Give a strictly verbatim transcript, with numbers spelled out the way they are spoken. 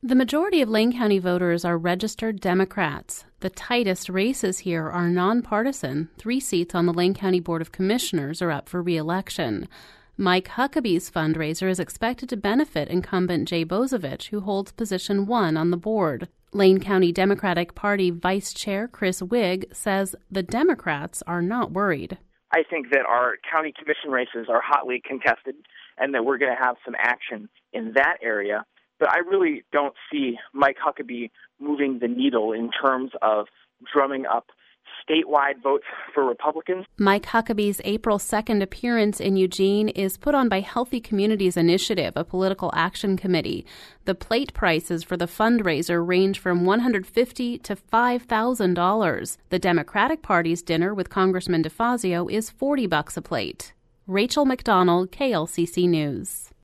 The majority of Lane County voters are registered Democrats. The tightest races here are nonpartisan. Three seats on the Lane County Board of Commissioners are up for re-election. Mike Huckabee's fundraiser is expected to benefit incumbent Jay Bozovich, who holds position one on the board. Lane County Democratic Party Vice Chair Chris Wigg says the Democrats are not worried. I think that our county commission races are hotly contested and that we're going to have some action in that area. But I really don't see Mike Huckabee moving the needle in terms of drumming up statewide votes for Republicans. Mike Huckabee's April second appearance in Eugene is put on by Healthy Communities Initiative, a political action committee. The plate prices for the fundraiser range from one hundred fifty dollars to five thousand dollars. The Democratic Party's dinner with Congressman DeFazio is forty bucks a plate. Rachel McDonald, K L C C News.